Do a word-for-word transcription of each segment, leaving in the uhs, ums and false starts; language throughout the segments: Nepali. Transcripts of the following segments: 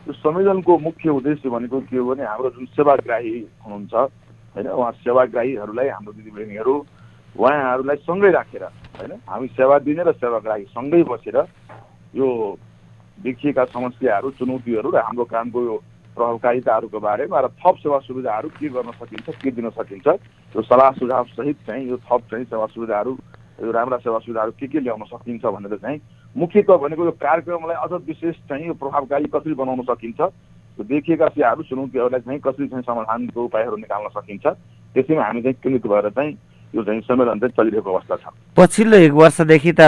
यो संविधानको मुख्य उद्देश्य भनेको के हो भने हाम्रो जुन सेवाग्राही हुनुहुन्छ हैन उहाँ सेवाग्राहीहरूलाई हाम्रो दिदीबहिनीहरू उहाँहरूलाई सँगै राखेर हैन हामी सेवा दिने र सेवाग्राही सँगै बसेर यो देखिएका समस्याहरू चुनौतीहरू र हाम्रो कामको यो प्रभावकारिताहरूको बारेमा र थप सेवा सुविधाहरू के गर्न सकिन्छ के दिन सकिन्छ यो सल्लाह सुझाव सहित चाहिँ यो थप चाहिँ सेवा सुविधाहरू यो राम्रा सेवा सुविधाहरू के के ल्याउन सकिन्छ भनेर चाहिँ मुख्यतः भनेको यो कार्यक्रमलाई अझ विशेष चाहिँ यो प्रभावकारी कसरी बनाउन सकिन्छ यो देखिएका समस्याहरू चुनौतीहरूलाई चाहिँ कसरी चाहिँ समाधानको उपायहरू निकाल्न सकिन्छ त्यसैमा हामी चाहिँ केन्द्रित भएर चाहिँ यो चाहिँ सम्मेलन चाहिँ चलिरहेको अवस्था छ। पछिल्लो एक वर्षदेखि त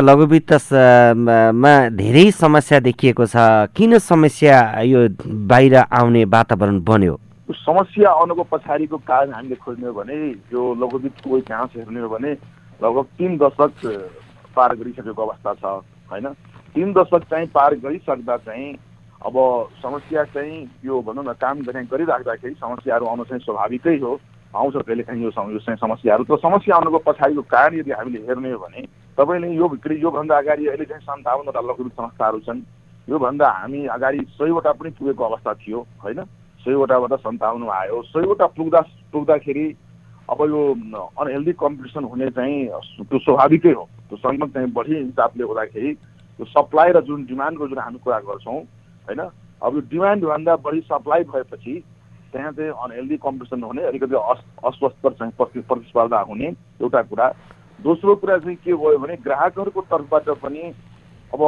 लघुवित्तमा धेरै समस्या देखिएको छ। किन समस्या यो बाहिर आउने वातावरण बन्यो? समस्या आउनुको पछाडिको कारण हामीले खोज्ने हो भने यो लघुवित्तको इतिहास हेर्ने हो भने लगभग तीन दशक पार गरिसकेको अवस्था छ हैन। तीन दशक चाहिँ पार गरिसक्दा चाहिँ अब समस्या चाहिँ यो भनौँ न काम गरिराख्दाखेरि समस्याहरू आउनु चाहिँ स्वाभाविकै हो, आउँछ कहिले काहीँ यो चाहिँ समस्याहरू। तर समस्या आउनुको पछाडिको कारण यदि हामीले हेर्ने हो भने तपाईँले यो योभन्दा अगाडि अहिले चाहिँ सन्ताउन्नवटा लघुवित्त संस्थाहरू छन्। योभन्दा हामी अगाडि सयवटा पनि पुगेको अवस्था थियो होइन। सयवटाबाट सन्ताउन्न आयो। सयवटा पुग्दा पुग्दाखेरि अब यो अनहेल्दी कम्पिटिसन हुने चाहिँ त्यो स्वाभाविकै हो। त्यो सङ्गत चाहिँ बढी हिसाबले हुँदाखेरि त्यो सप्लाई र जुन डिमान्डको जुन हामी कुरा गर्छौँ होइन, अब यो डिमान्डभन्दा बढी सप्लाई भएपछि त्यहाँ चाहिँ अनहेल्दी कम्पिटिसन हुने, अलिकति अस्वस्थ चाहिँ प्रतिस्पर्धा हुने एउटा कुरा। दोस्रो कुरा चाहिँ के भयो भने ग्राहकहरूको तर्फबाट पनि अब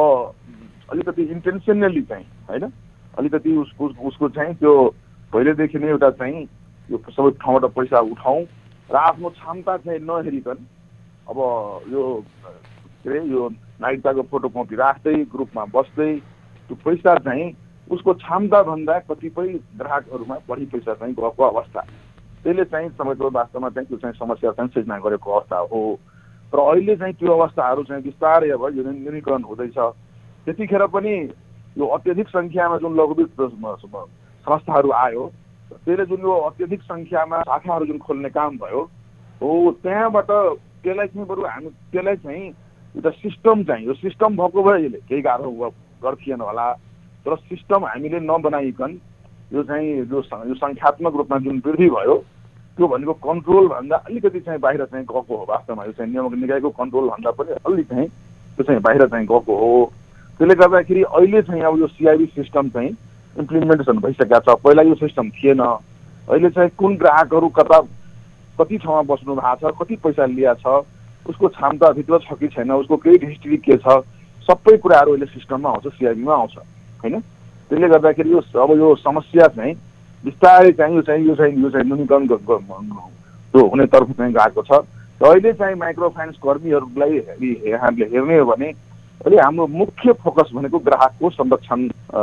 अलिकति इन्टेन्सनली चाहिँ होइन अलिकति उसको उसको चाहिँ त्यो पहिलेदेखि नै एउटा चाहिँ यो सबै ठाउँबाट पैसा उठाउँ र आफ्नो क्षमता चाहिँ नहेरिकन अब यो के अरे यो नागरिकताको फोटोकपी राख्दै ग्रुपमा बस्दै त्यो पैसा चाहिँ उसको क्षमताभन्दा कतिपय ग्राहकहरूमा बढी पैसा चाहिँ गएको अवस्था, त्यसले चाहिँ समयको वास्तवमा चाहिँ त्यो चाहिँ समस्या चाहिँ सिर्जना गरेको अवस्था हो। तर अहिले चाहिँ त्यो अवस्थाहरू चाहिँ बिस्तारै अब यो न्यूनीकरण हुँदैछ। त्यतिखेर पनि यो अत्यधिक सङ्ख्यामा जुन लघुवित्त संस्थाहरू आयो त्यसले जुन यो अत्यधिक सङ्ख्यामा शाखाहरू जुन खोल्ने काम भयो हो त्यहाँबाट त्यसलाई चाहिँ बरु हामी त्यसलाई चाहिँ एउटा सिस्टम चाहिँ यो सिस्टम भएको भए यसले केही गाह्रो गर्थेन होला। तर सिस्टम हामीले नबनाइकन यो चाहिँ यो यो सङ्ख्यात्मक रूपमा जुन वृद्धि भयो त्यो भनेको कन्ट्रोलभन्दा अलिकति चाहिँ बाहिर चाहिँ गएको हो। वास्तवमा यो चाहिँ नियामक निकायको कन्ट्रोलभन्दा पनि अलि चाहिँ त्यो चाहिँ बाहिर चाहिँ गएको हो। त्यसले गर्दाखेरि अहिले चाहिँ अब यो सिआइबी सिस्टम चाहिँ इम्प्लिमेन्टेसन भइसकेको छ। पहिला यो सिस्टम थिएन। अहिले चाहिँ कुन ग्राहकहरू कता कति ठाउँमा बस्नु भएको छ, कति पैसा लिएको छ, उसको क्षमताभित्र छ कि छैन, उसको क्रेडिट हिस्ट्री के छ, सबै कुराहरू अहिले सिस्टममा आउँछ, सिआइबीमा आउँछ होइन। त्यसले गर्दाखेरि यो अब यो समस्या चाहिँ बिस्तारै चाहिँ यो चाहिँ यो चाहिँ यो चाहिँ न्यूनीकरण त्यो हुनेतर्फ चाहिँ गएको छ। र अहिले चाहिँ माइक्रो फाइनेन्स कर्मीहरूलाई हामीले हेर्ने हो भने अहिले हाम्रो मुख्य फोकस भनेको ग्राहकको संरक्षण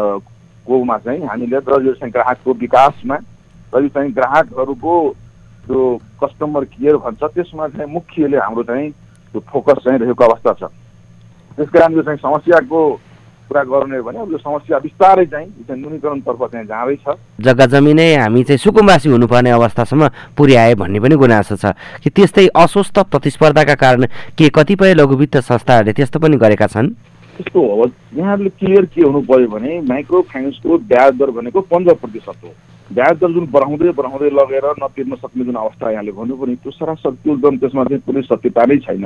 कोमा चाहिँ हामीले र यो चाहिँ ग्राहकको विकासमा र यो चाहिँ ग्राहकहरूको जो कस्टमर केयर भन्छ त्यसमा चाहिँ मुख्यले हाम्रो चाहिँ त्यो फोकस चाहिँ रहेको अवस्था छ। त्यस कारण यो चाहिँ समस्याको कुरा गर्ने हो भने अब यो समस्या बिस्तारै चाहिँ न्यूनीकरणतर्फ चाहिँ जाँदैछ। जग्गा जमिनै हामी चाहिँ सुकुम्बासी हुनुपर्ने अवस्थासम्म पुर्याए भन्ने पनि गुनासो छ कि त्यस्तै अस्वस्थ प्रतिस्पर्धाका कारण के कतिपय लघुवित्त संस्थाहरूले त्यस्तो पनि गरेका छन्। त्यस्तो हो। यहाँहरूले क्लियर के हुनु पर्यो भने माइक्रो फाइनेन्सको ब्याज दर भनेको पन्ध्र प्रतिशत हो। ब्याज दर जुन बढाउँदै बढाउँदै लगेर नतिर्न सक्ने जुन अवस्था यहाँले भन्नुभयो नि त्यो सरासर एकदम त्यसमा चाहिँ कुनै सत्यता नै छैन।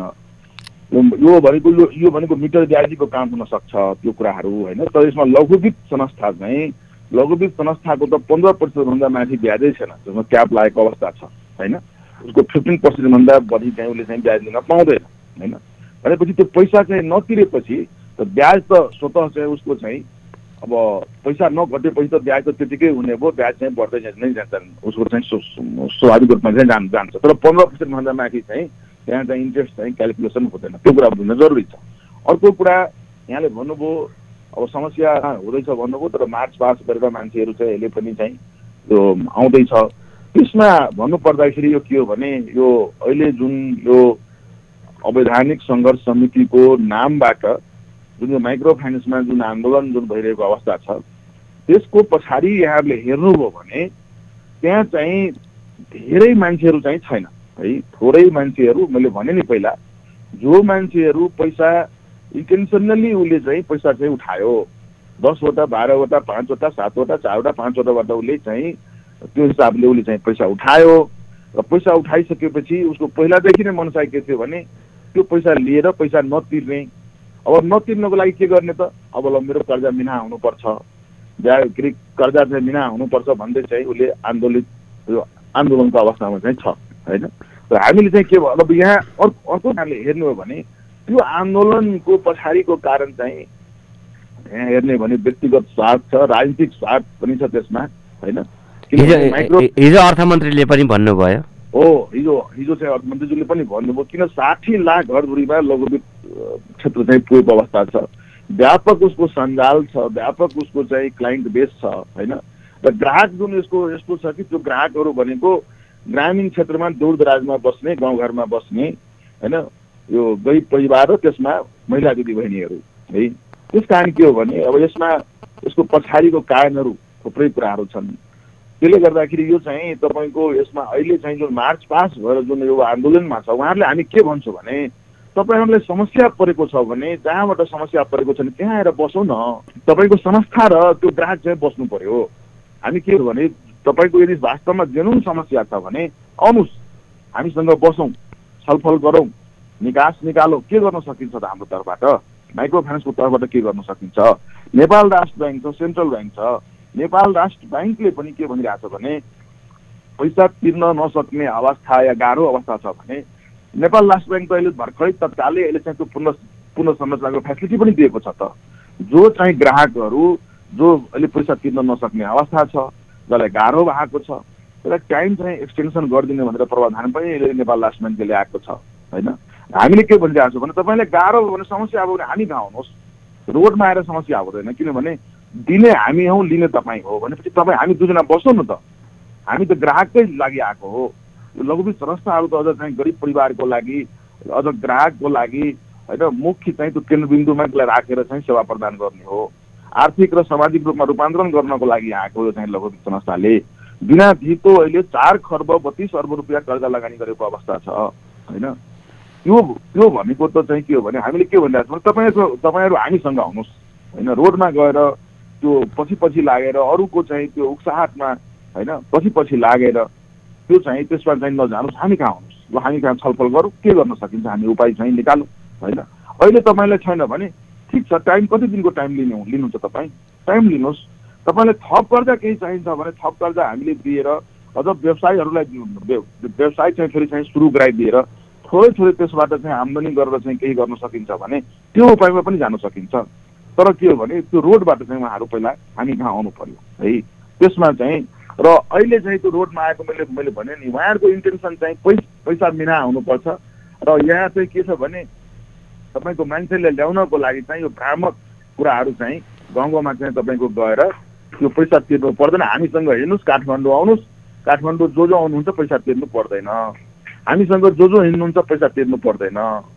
यो भनेको यो यो भनेको मिटर ब्याजीको काम हुन सक्छ त्यो कुराहरू होइन। तर यसमा लघुवित्त संस्था चाहिँ लघुवित्त संस्थाको त पन्ध्र प्रतिशतभन्दा माथि ब्याजै छैन, त्यसमा क्याप लागेको अवस्था छ होइन। उसको फिफ्टिन पर्सेन्टभन्दा बढी चाहिँ उसले चाहिँ ब्याज दिन पाउँदैन होइन। भनेपछि त्यो पैसा चाहिँ नतिरेपछि त ब्याज त स्वतः चाहिँ उसको चाहिँ अब पैसा नघटेपछि त ब्याज त त्यतिकै हुने भयो, ब्याज चाहिँ बढ्दै नै जान्छ, उसको चाहिँ स्वाभाविक रूपमा चाहिँ जान जान्छ। तर पन्ध्र पर्सेन्टभन्दा माथि चाहिँ त्यहाँ चाहिँ इन्ट्रेस्ट चाहिँ क्यालकुलेसन हुँदैन, त्यो कुरा बुझ्न जरुरी छ। अर्को कुरा यहाँले भन्नुभयो अब समस्या हुँदैछ भन्नुभयो, तर मार्च पास गरेर मान्छेहरू चाहिँ अहिले पनि चाहिँ यो आउँदैछ। त्यसमा भन्नुपर्दाखेरि यो के हो भने यो अहिले जुन यो अवैधानिक सङ्घर्ष समितिको नामबाट जुन यो माइक्रो फाइनेन्समा जुन आन्दोलन जुन भइरहेको अवस्था छ त्यसको पछाडि यहाँहरूले हेर्नुभयो भने त्यहाँ चाहिँ धेरै मान्छेहरू चाहिँ छैन है। थोरै मान्छेहरू, मैले भने नि पहिला, जो मान्छेहरू पैसा इन्टेन्सनली उसले चाहिँ पैसा चाहिँ उठायो दसवटा बाह्रवटा पाँचवटा सातवटा चारवटा पाँचवटाबाट उसले चाहिँ त्यो हिसाबले उसले चाहिँ पैसा उठायो र पैसा उठाइसकेपछि उसको पहिलादेखि नै मनसाय के थियो भने त्यो पैसा लिएर पैसा नतिर्ने। अब नतिर्नको लागि के गर्ने त, अब ल मेरो कर्जा मिना हुनुपर्छ, के अरे कर्जा चाहिँ मिना हुनुपर्छ भन्दै चाहिँ उसले आन्दोलित यो आन्दोलनको अवस्थामा चाहिँ छ होइन। र हामीले चाहिँ के भयो अब यहाँ अर्को अर्को कारणले हेर्नु हो भने त्यो आन्दोलनको पछाडिको कारण चाहिँ यहाँ हेर्ने भने व्यक्तिगत स्वार्थ छ, राजनीतिक स्वार्थ पनि छ त्यसमा होइन। हिजो अर्थमन्त्रीले पनि भन्नुभयो हो, हिजो हिजो चाहिँ अर्थमन्त्रीज्यूले पनि भन्नुभयो किन साठी लाख घरधुरीमा लघुवित्त क्षेत्र चाहिँ पुगेको अवस्था छ, व्यापक उसको सञ्जाल छ, व्यापक उसको चाहिँ क्लाइन्ट बेस छ होइन। र ग्राहक जुन यसको यस्तो छ कि त्यो ग्राहकहरू भनेको ग्रामीण क्षेत्रमा दूरदराजमा बस्ने, गाउँघरमा बस्ने होइन, यो गरिब परिवार र त्यसमा महिला दिदीबहिनीहरू है। त्यस कारण के हो भने अब यसमा यसको पछाडिको कारणहरू थुप्रै कुराहरू छन्। त्यसले गर्दाखेरि यो चाहिँ तपाईँको यसमा अहिले चाहिँ जुन मार्च पास भएर जुन यो आन्दोलनमा छ उहाँहरूले हामी के भन्छौँ भने तपाईँहरूलाई समस्या परेको छ भने जहाँबाट समस्या परेको छ भने त्यहाँ आएर बसौँ न, तपाईँको संस्था र त्यो ग्राहक चाहिँ बस्नु पर्यो। हामी के हो भने तपाईँको यदि वास्तवमा जेनुन समस्या छ भने आउनुहोस् हामीसँग बसौँ, छलफल गरौँ, निकास निकालौँ, के गर्न सकिन्छ त हाम्रो तर्फबाट, माइक्रो फाइनेन्सको तर्फबाट के गर्न सकिन्छ। नेपाल राष्ट्र ब्याङ्क छ, सेन्ट्रल ब्याङ्क छ, नेपाल राष्ट्र ब्याङ्कले पनि के भनिरहेको छ भने पैसा तिर्न नसक्ने अवस्था या गाह्रो अवस्था छ भने नेपाल राष्ट्र ब्याङ्क त अहिले भर्खरै तत्कालै अहिले चाहिँ त्यो पुनः पुनः संरचनाको फेसिलिटी पनि दिएको छ त, जो चाहिँ ग्राहकहरू जो अहिले पैसा तिर्न नसक्ने अवस्था छ, जसलाई गाह्रो भएको छ त्यसलाई टाइम चाहिँ एक्सटेन्सन गरिदिने भनेर प्रावधान पनि अहिले नेपाल राष्ट्र ब्याङ्कले ल्याएको छ होइन। हामीले के भनिरहेको छौँ भने तपाईँलाई गाह्रो भयो भने समस्या अब हामी कहाँ आउनुहोस्, रोडमा आएर समस्या हुँदैन, किनभने दिने हामी हौँ लिने तपाईँ हो भनेपछि तपाईँ हामी दुईजना बसौँ न त, हामी त ग्राहककै लागि आएको हो। यो लघुवित्त संस्थाहरू त अझ चाहिँ गरिब परिवारको लागि, अझ ग्राहकको लागि होइन मुख्य चाहिँ त्यो केन्द्रबिन्दुमा त्यसलाई राखेर चाहिँ सेवा प्रदान गर्ने हो। आर्थिक र सामाजिक रूपमा रूपान्तरण गर्नको लागि आएको यो चाहिँ लघुवित्त संस्थाले बिना धितो अहिले चार खर्ब बत्तीस अर्ब रुपियाँ कर्जा लगानी गरेको अवस्था छ होइन। त्यो त्यो भनेको त चाहिँ के हो भने हामीले के भनिरहेको छौँ तपाईँको तपाईँहरू हामीसँग आउनुहोस् होइन, रोडमा गएर त्यो पछि पछि लागेर अरूको चाहिँ त्यो उक्साहटमा होइन पछि पछि लागेर त्यो चाहिँ त्यसमा चाहिँ नजानुहोस्, हामी कहाँ आउनुहोस्, ल हामी कहाँ छलफल गरौँ, के गर्न सकिन्छ हामी उपाय चाहिँ निकालौँ होइन। अहिले तपाईँलाई छैन भने ठिक छ, टाइम कति दिनको टाइम लिनु लिनुहुन्छ तपाईँ, टाइम लिनुहोस्। तपाईँलाई थप कर्जा केही चाहिन्छ भने थप कर्जा हामीले दिएर अझ व्यवसायीहरूलाई व्यवसाय चाहिँ फेरि चाहिँ सुरु गराइदिएर थोरै थोरै त्यसबाट चाहिँ आम्दानी गरेर चाहिँ केही गर्न सकिन्छ भने त्यो उपायमा पनि जान सकिन्छ। तर के हो भने त्यो रोडबाट चाहिँ उहाँहरू पहिला हामी कहाँ आउनु पर्यो है। त्यसमा चाहिँ र अहिले चाहिँ त्यो रोडमा आएको मैले मैले भने नि उहाँहरूको इन्टेन्सन चाहिँ पैसा पैसा मिना हुनुपर्छ। र यहाँ चाहिँ के छ भने तपाईँको मान्छेले ल्याउनको लागि चाहिँ यो भ्रामक कुराहरू चाहिँ गाउँ गाउँमा चाहिँ तपाईँको गएर त्यो पैसा तिर्नु पर्दैन, हामीसँग हिँड्नुहोस्, काठमाडौँ आउनुहोस्, काठमाडौँ जो जो आउनुहुन्छ पैसा तिर्नु पर्दैन, हामीसँग जो जो हिँड्नुहुन्छ पैसा तिर्नु पर्दैन।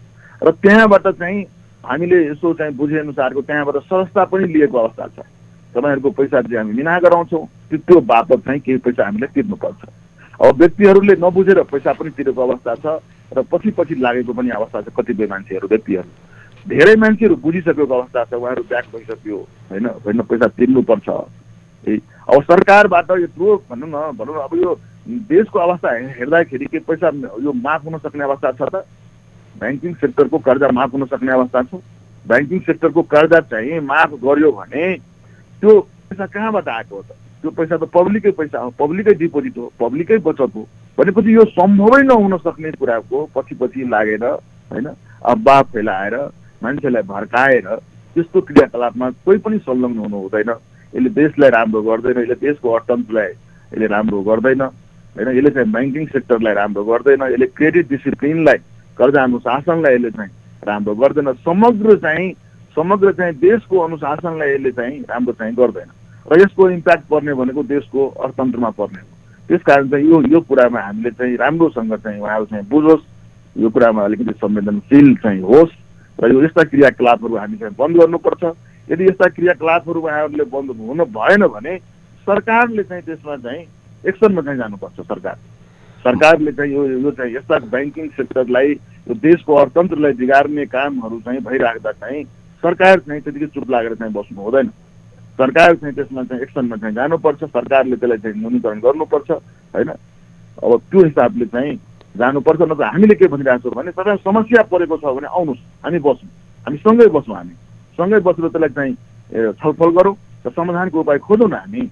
र त्यहाँबाट चाहिँ हामीले यसो चाहिँ बुझेअनुसारको त्यहाँबाट सस्ता पनि लिएको अवस्था छ। तपाईँहरूको पैसा चाहिँ हामी मिना गराउँछौँ, त्यो त्यो बापत चाहिँ केही पैसा हामीले तिर्नुपर्छ। अब व्यक्तिहरूले नबुझेर पैसा पनि तिरेको अवस्था छ र पछि पछि लागेको पनि अवस्था छ। कतिपय मान्छेहरू व्यक्तिहरू धेरै मान्छेहरू बुझिसकेको अवस्था छ, उहाँहरू ब्याक भइसक्यो होइन, होइन पैसा तिर्नुपर्छ है। अब सरकारबाट यत्रो भनौँ न भनौँ न अब यो देशको अवस्था हेर्दाखेरि के पैसा यो माफ हुन सक्ने अवस्था छ त? ब्याङ्किङ सेक्टरको कर्जा माफ हुन सक्ने अवस्था छ? ब्याङ्किङ सेक्टरको कर्जा चाहिँ माफ गर्यो भने त्यो पैसा कहाँबाट आएको हो त? त्यो पैसा त पब्लिकै पैसा हो, पब्लिकै डिपोजिट हो, पब्लिकै बचत हो। भनेपछि यो सम्भवै नहुन सक्ने कुराको पछि पछि लागेर होइन अफवाह फैलाएर मान्छेलाई भड्काएर त्यस्तो क्रियाकलापमा कोही पनि संलग्न हुनु हुँदैन। यसले देशलाई राम्रो गर्दैन, यसले देशको अर्थतन्त्रलाई यसले राम्रो गर्दैन होइन, यसले चाहिँ ब्याङ्किङ सेक्टरलाई राम्रो गर्दैन, यसले क्रेडिट डिसिप्लिनलाई कर्जा अनुशासनलाई यसले चाहिँ राम्रो गर्दैन, समग्र चाहिँ समग्र चाहिँ देशको अनुशासनलाई यसले चाहिँ राम्रो चाहिँ गर्दैन। र यसको इम्प्याक्ट पर्ने भनेको देशको अर्थतन्त्रमा पर्ने हो। त्यस कारण चाहिँ यो यो कुरामा हामीले चाहिँ राम्रोसँग चाहिँ उहाँहरू चाहिँ बुझोस्, यो कुरामा अलिकति संवेदनशील चाहिँ होस् र यो यस्ता क्रियाकलापहरू हामी चाहिँ बन्द गर्नुपर्छ। यदि यस्ता क्रियाकलापहरू उहाँहरूले बन्द हुन भएन भने सरकारले चाहिँ त्यसमा चाहिँ एक्सनमा चाहिँ जानुपर्छ। सरकार सरकारले चाहिँ यो यो चाहिँ यस्ता ब्याङ्किङ सेक्टरलाई यो देशको अर्थतन्त्रलाई बिगार्ने कामहरू चाहिँ भइराख्दा चाहिँ सरकार चाहिँ त्यतिकै चुप लागेर चाहिँ बस्नु हुँदैन। सरकार चाहिँ त्यसमा चाहिँ एक्सनमा चाहिँ जानुपर्छ, सरकारले त्यसलाई चाहिँ न्यूनीकरण गर्नुपर्छ होइन। अब त्यो हिसाबले चाहिँ जानुपर्छ। नत्र हामीले के भनिरहेको छौँ भने तपाईँ समस्या परेको छ भने आउनुहोस्, हामी बसौँ, हामी सँगै बसौँ, हामी सँगै बसेर त्यसलाई चाहिँ छलफल गरौँ र समाधानको उपाय खोजौँ न हामी।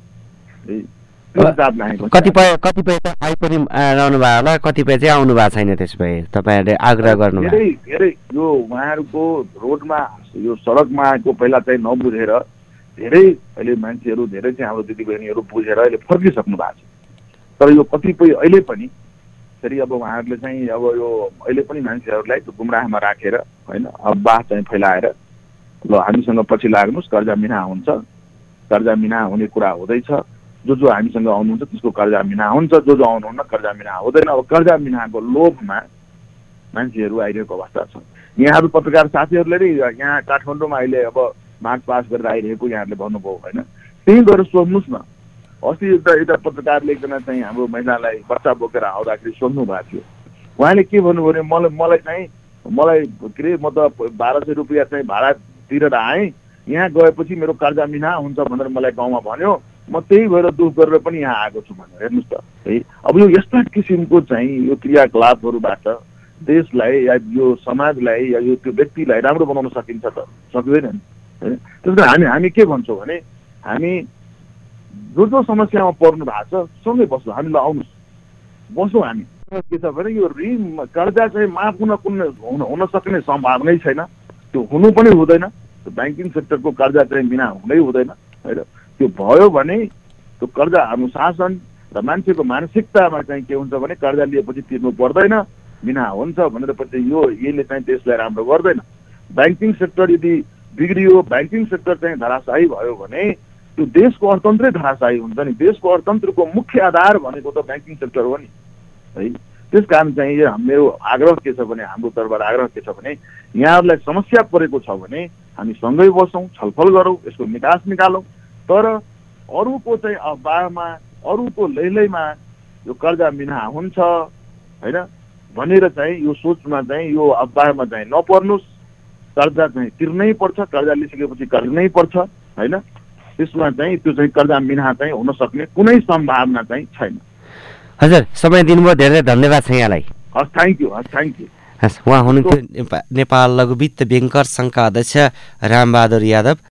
कतिपय कतिपय त आइ पनि रहनु भएको होला, कतिपय चाहिँ आउनु भएको छैन। त्यसो भए तपाईँहरूले आग्रह गर्नु धेरै धेरै यो उहाँहरूको रोडमा यो सडकमा आएको पहिला चाहिँ नबुझेर धेरै अहिले मान्छेहरू धेरै चाहिँ हाम्रो दिदीबहिनीहरू बुझेर अहिले फर्किसक्नु भएको छ। तर यो कतिपय अहिले पनि फेरि अब उहाँहरूले चाहिँ अब यो अहिले पनि मान्छेहरूलाई त्यो गुमराहमा राखेर होइन अफवाह चाहिँ फैलाएर ल हामीसँग पछि लाग्नुहोस्, कर्जा मिना हुन्छ, कर्जा मिना हुने कुरा हुँदैछ, जो जो हामीसँग आउनुहुन्छ त्यसको कर्जा मिना हुन्छ, जो जो आउनुहुन्न कर्जा मिना हुँदैन। अब कर्जा मिनाको लोभमा मान्छेहरू आइरहेको अवस्था छ। यहाँहरू पत्रकार साथीहरूले नै यहाँ काठमाडौँमा अहिले अब मार्च पास गरेर आइरहेको यहाँहरूले भन्नुभयो होइन, त्यही गएर सोध्नुहोस् न। अस्ति एउटा एउटा पत्रकारले एकजना चाहिँ हाम्रो महिलालाई बच्चा बोकेर आउँदाखेरि सोध्नु भएको थियो, उहाँले के भन्नुभयो भने मलाई मलाई चाहिँ मलाई के अरे म त बाह्र सय रुपियाँ चाहिँ भाडा तिरेर आएँ, यहाँ गएपछि मेरो कर्जा मिना हुन्छ भनेर मलाई गाउँमा भन्यो, म त्यही भएर दुःख गरेर पनि यहाँ आएको छु भनेर। हेर्नुहोस् त है, अब यो यस्ता किसिमको चाहिँ यो क्रियाकलापहरूबाट देशलाई या यो समाजलाई या यो त्यो व्यक्तिलाई राम्रो बनाउन सकिन्छ त? सक्दैन नि होइन। त्यस कारण हामी हामी के भन्छौँ भने हामी जो जो समस्यामा पर्नु भएको छ सँगै बस्छौँ, हामी ल आउनुहोस् बसौँ। हामी के छ भने यो ऋण कर्जा चाहिँ माफ हुन कुन हुन सक्ने सम्भावनै छैन, त्यो हुनु पनि हुँदैन। त्यो ब्याङ्किङ सेक्टरको कर्जा चाहिँ बिना हुनै हुँदैन होइन। त्यो भयो भने त्यो कर्जा अनुशासन र मान्छेको मानसिकतामा चाहिँ के हुन्छ भने कर्जा लिएपछि तिर्नु पर्दैन, बिना हुन्छ भनेर पछि यो यसले चाहिँ देशलाई राम्रो गर्दैन। ब्याङ्किङ सेक्टर यदि बिग्रियो, ब्याङ्किङ सेक्टर चाहिँ धराशायी भयो भने त्यो देशको अर्थतन्त्रै धराशायी हुन्छ नि। देशको अर्थतन्त्रको मुख्य आधार भनेको त ब्याङ्किङ सेक्टर हो नि है। त्यस कारण चाहिँ यो मेरो आग्रह के छ भने, हाम्रो तर्फबाट आग्रह के छ भने यहाँहरूलाई समस्या परेको छ भने हामी सँगै बसौँ, छलफल गरौँ, यसको निकास निकालौँ। तर अरूको चाहिँ अफवाहमा अरूको लैलैमा यो कर्जा मिना हुन्छ होइन भनेर चाहिँ यो सोचमा चाहिँ यो अफवाहमा चाहिँ नपर्नुहोस्। कर्जा चाहिँ तिर्नै पर्छ, कर्जा लिइसकेपछि तिर्नै पर्छ होइन। त्यसमा चाहिँ त्यो चाहिँ कर्जा मिना चाहिँ हुन सक्ने कुनै सम्भावना चाहिँ छैन। हजुर, समय दिनुभयो, धेरै धन्यवाद छ यहाँलाई। हस्, थ्याङ्क यू, हस् थ्याङ्क यू। हस्, उहाँ हुनुहुन्थ्यो नेपाल लघु वित्त ब्याङ्कर सङ्घका अध्यक्ष रामबहादुर यादव।